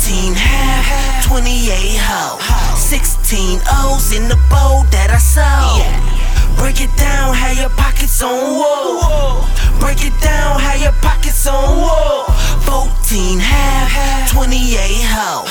14 half, 28 hoe, 16 O's in the bowl that I sold. Break it down, how your pockets on whoa. Break it down, how your pockets on whoa. 14 half, 28 hoe,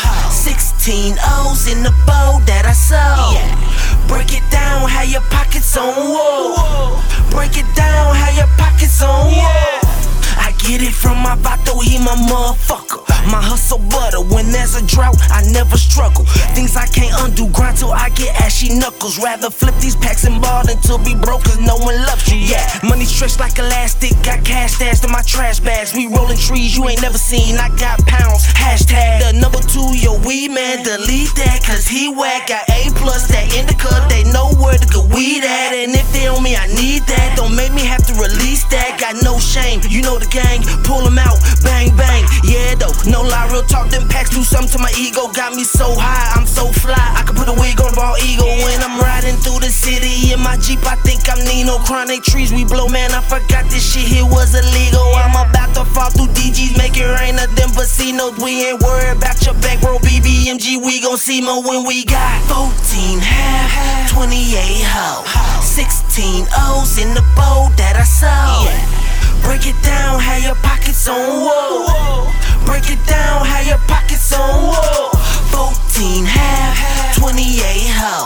16 O's in the bowl that I sold. Break it down, how your pockets on whoa. Break it down, how your pockets on whoa. I get it from my vato, he my motherfucker. My hustle butter, when there's a drought, I never struggle. Things I can't undo, grind till I get ashy knuckles. Rather flip these packs and ball than to be broke, cause no one loves you, yeah. Money stretched like elastic, got cash stashed in my trash bags. We rolling trees you ain't never seen, I got pounds. Hashtag the number 2, your weed man, delete that, cause he whack. Got A+, that indica, they know where to go weed at. And if they on me, I need that, don't make me have to release that. Got no shame, you know the gang, pull them out, bang bang. Yeah though, no lie, real talk, them packs do something to my ego. Got me so high, I'm so fly, I can put a wig on bald eagle. When I'm riding through the city in my Jeep, I think I'm Nino. Chronic trees we blow, man, I forgot this shit here was illegal. I'm about to fall through DGs, make it rain nothing but C-notes. We ain't worried about your back row, BBMG, we gon' see more when we got 14 half, 28 hoe, 16 O's in the bowl that I sold. Break it down, how your pockets on whoa. Break it down, how your pockets on whoa. 14 half, 28 hoe,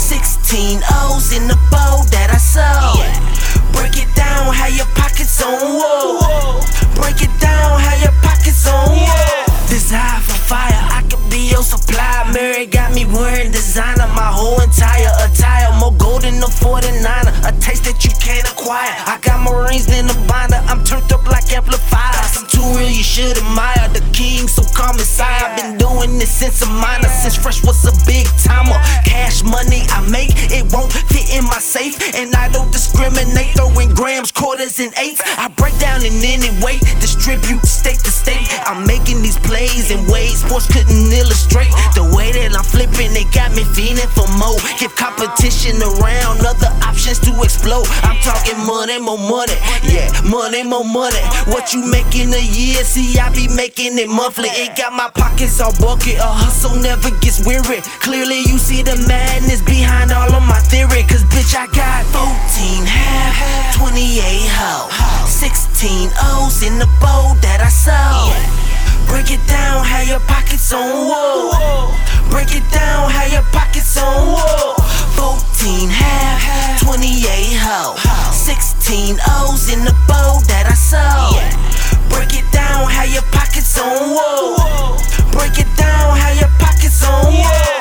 16 O's in the bowl that I sold. Break it down, how your pockets on whoa. Break it down, how your pockets on whoa. Desire for fire, I could be your supply. Mary got me wearing designer, my whole entire attire. More gold than the 49er, a taste that you can't acquire. I got more rings than a binder, I'm turned up like amplifiers. I'm too real, you should admire the king, so call me sire. I've been doing this since a minor, since Fresh was a big timer. Cash money I make, it won't fit in my safe. And I don't discriminate, throwing grams, quarters, and eighths. I break down in any way, distribute state to state. I'm making these plays in ways sports couldn't illustrate. The way that I'm flipping, it got me feeling for more. Give competition around, other options to explode. I'm talking money, more money, yeah, money, more money. What you make in a year, see I be making it monthly. It got my pockets all bucket, a hustle never gets weary. Clearly you see the madness behind all of my theory. Cause bitch I got 14 half, 28 hoe, 16 O's in the bowl that I sold. Break it down, how your pockets on whoa. Break it down, how your pockets on whoa. 14 half, 28 hoe, 16 O's in the bowl that I sold. Break it down, how your pockets on whoa. Break it down, how your pockets on whoa.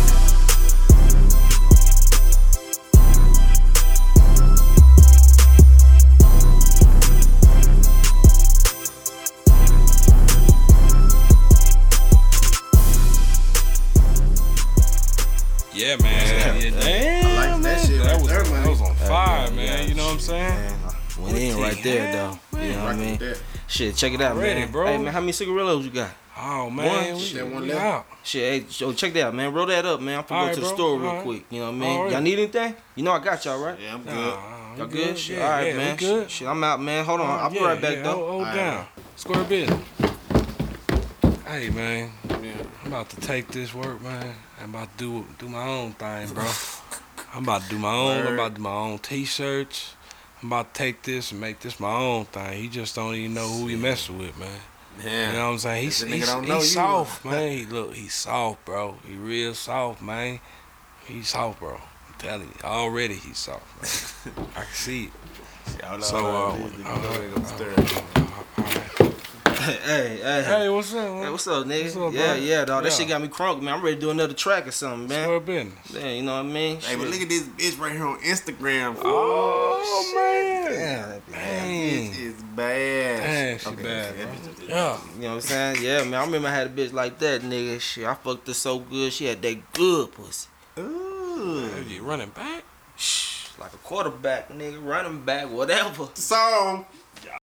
Yeah, man. Yeah, damn, I like that shit. That Right was there, on fire, man. You know what I'm saying? Went in right there, though. You know what I mean? Shit, check it out, Ready, man. bro. Hey, man, how many cigarillos you got? Oh, man. One We left. out. Shit, hey, so check that out, man. Roll that up, man. I'm finna go Alright, to the bro. store real Alright. quick. You know what I mean? Alright. Y'all need anything? You know I got y'all, right? Yeah, I'm good. Y'all We good? Shit, Yeah, alright, yeah, man. we good. Shit, I'm out, man. Hold on. I'll be right back, though. Hold down. Square business. Hey, man. I'm about to take this work, man. I'm about to do my own thing, bro. I'm about to do my own. I'm about to do my own t-shirts. I'm about to take this and make this my own thing. He just don't even know who he messing with, man. Yeah. You know what I'm saying? He's soft, man. He's soft, bro. He real soft, man. He's soft, bro. I'm telling you. Already he's soft, man. I can see it. So, Hey, what's up, man? Hey, what's up, nigga? What's up, yeah, bro? yeah, dog. That Yeah. shit got me crunk, man. I'm ready to do another track or something, man. Square business. Yeah, you know what I mean? Hey, but look at this bitch right here on Instagram. Oh, man. Damn, that This Dang. is bad. Dang, she Okay, bad, yeah, bro. bitch- Yeah. You know what I'm saying? Yeah, man. I remember I had a bitch like that, nigga. Shit, I fucked her so good. She had that good pussy. Ooh. Are you running back? Shh, like a quarterback, nigga, running back, whatever. Song.